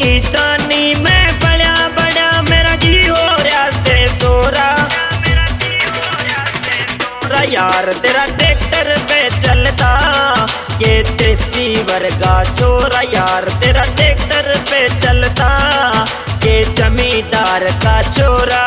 किसानी में बड़ा बड़ा मेरा जी हो रहा से सोरा यार तेरा ट्रैक्टर पे चलता ये देसी वर्गा छोरा यार तेरा ट्रैक्टर पे चलता ये जमींदार का छोरा।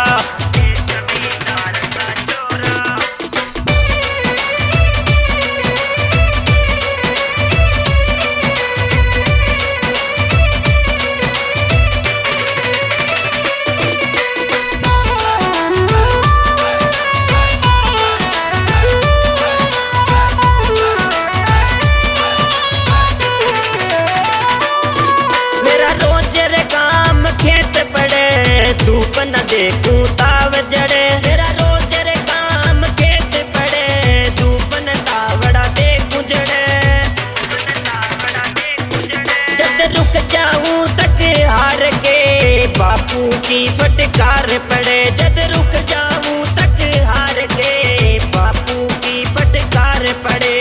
धूप न देखूं ताव जड़े मेरा रोज रे काम खेत पड़े धूप न तावड़ा देखूं जड़े जब रुक जाऊं तक हार के बापू की फटकार पड़े जब रुक जाऊं तक हार के बापू की फटकार पड़े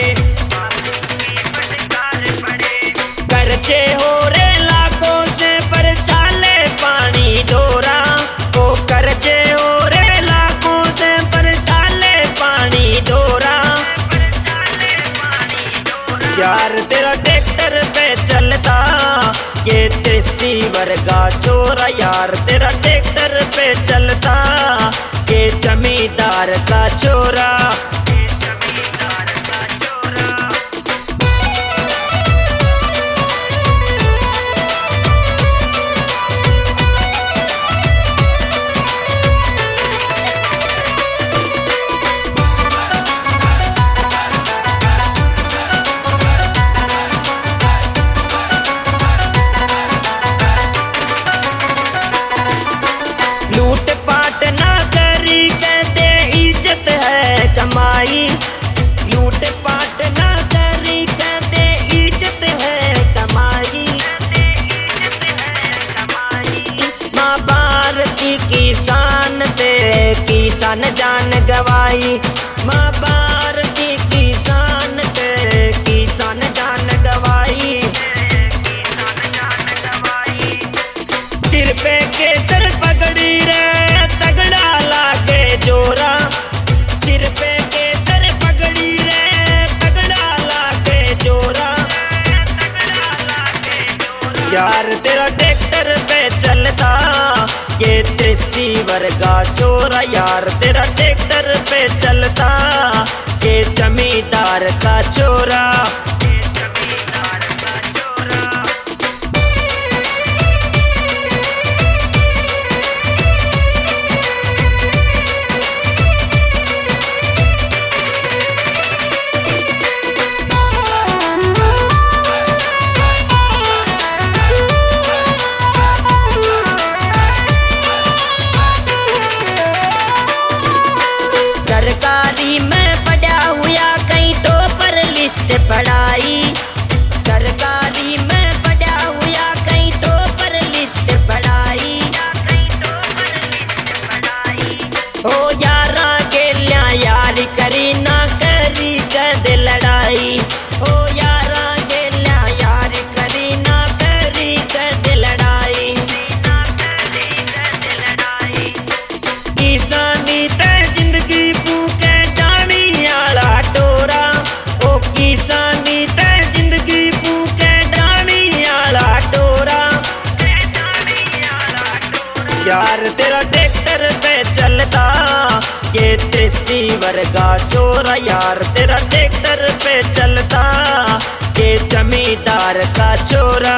कर्जे हो रे लाखों से पर चाले पानी डोरा कर्जे हो रे लाखों से पर चाले पानी डोरा यार तेरा ट्रैक्टर पे चलता ये देसी वर्गा छोरा यार तेरा ट्रैक्टर पे चलता ये जमींदार का छोरा। लूट पाट ना करी कहते इज्जत है कमाई लूट पाट ना करी कहते इज्जत है कमाई माँ भारत की किसान पे किसान जान गवाई माँ भारत की किसान पे किसान जान गवाई सिर पे केसर पगड़ी रे तगड़ा लागे जोरा सिर पे केसर पगड़ी रे तगड़ा लागे जोरा यार तेरा ट्रैक्टर पे चलता ये देसी वर्गा छोरा यार तेरा ट्रैक्टर पे चलता ये जमींदार का छोरा। सरकारी में पढ़ा हुआ कहीं टॉपर लिस्ट पढ़ाई सरकारी में पढ़ा हुआ कहीं टॉपर लिस्ट पढ़ाई हो यारा के लिया यार करी ना करी कद लड़ाई हो यारा के लिया यार करी ना करी कद लड़ाई किसानी ते जिंदगी भूखे डाणी आला टोरा ओ किसानी ते जिंदगी भूखे डाणी आला टोरा यार तेरा ट्रैक्टर पे चलता ये देसी वर्गा छोरा यार तेरा ट्रैक्टर पे चलता ये जमींदार का छोरा।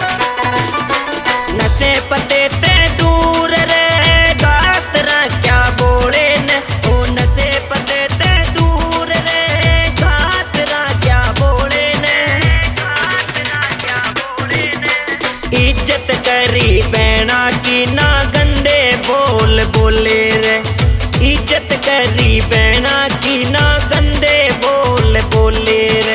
नशे पते ते दूर रे गात क्या इज्जत करी बहना की ना गंदे बोल बोले रे।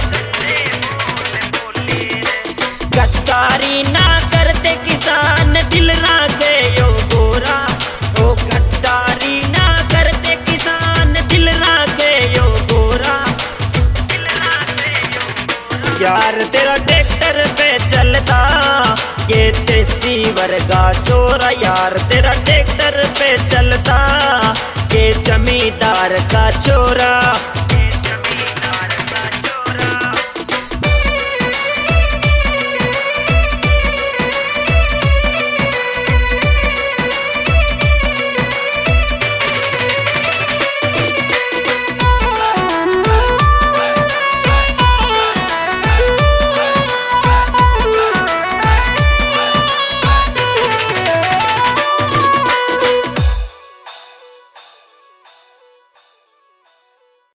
गद्दारी ना करते किसान दिल राखे यो गोरा, ओ गद्दारी ना करते किसान दिल राखे यो गोरा। यार तेरा ट्रैक्टर पे चलता ये देसी वर्गा चोरा, यार तेरा ट्रैक्टर पे चलता ये जमींदार का छोरा।